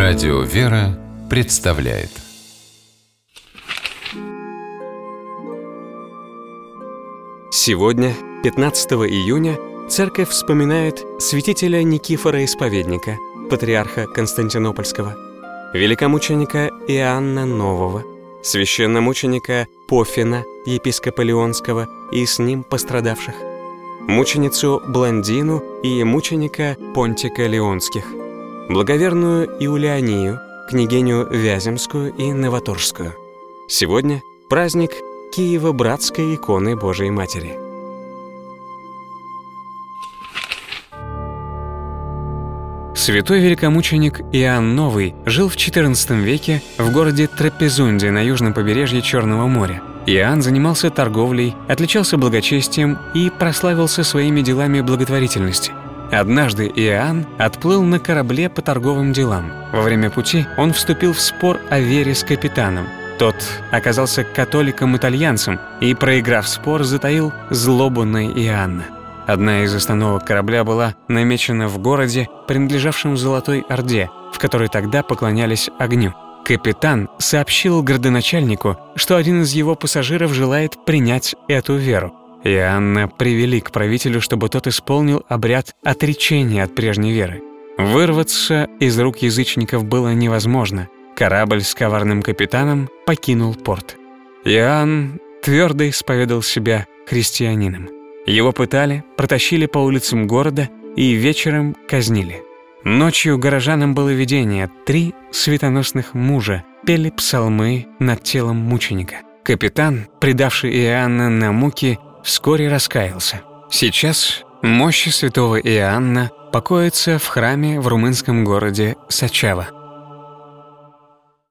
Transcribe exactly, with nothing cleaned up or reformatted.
Радио «Вера» представляет. Сегодня, пятнадцатого июня, Церковь вспоминает святителя Никифора Исповедника, патриарха Константинопольского, великомученика Иоанна Нового, священномученика Пофина, епископа Лионского и с ним пострадавших, мученицу Блондину и мученика Понтика Леонских, благоверную Иулианию, княгиню Вяземскую и Новоторжскую. Сегодня праздник Киево-Братской иконы Божией Матери. Святой великомученик Иоанн Новый жил в четырнадцатом веке в городе Трапезунде на южном побережье Черного моря. Иоанн занимался торговлей, отличался благочестием и прославился своими делами благотворительности. Однажды Иоанн отплыл на корабле по торговым делам. Во время пути он вступил в спор о вере с капитаном. Тот оказался католиком-итальянцем и, проиграв спор, затаил злобу на Иоанна. Одна из остановок корабля была намечена в городе, принадлежавшем Золотой Орде, в которой тогда поклонялись огню. Капитан сообщил градоначальнику, что один из его пассажиров желает принять эту веру. Иоанна привели к правителю, чтобы тот исполнил обряд отречения от прежней веры. Вырваться из рук язычников было невозможно. Корабль с коварным капитаном покинул порт. Иоанн твердо исповедал себя христианином. Его пытали, протащили по улицам города и вечером казнили. Ночью горожанам было видение. Три светоносных мужа пели псалмы над телом мученика. Капитан, предавший Иоанна на муки, вскоре раскаялся. Сейчас мощи святого Иоанна покоятся в храме в румынском городе Сачава.